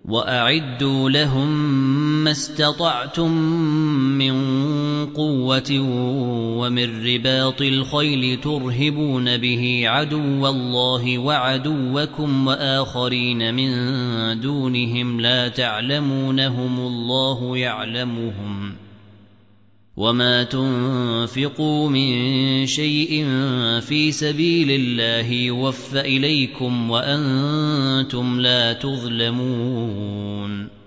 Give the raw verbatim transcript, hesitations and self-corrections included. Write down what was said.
وأعدوا لهم ما استطعتم من قوة ومن رباط الخيل ترهبون به عدو الله وعدوكم وآخرين من دونهم لا تعلمونهم الله يعلمهم وما تنفقوا من شيء في سبيل الله يوفى إليكم وأنتم لا تظلمون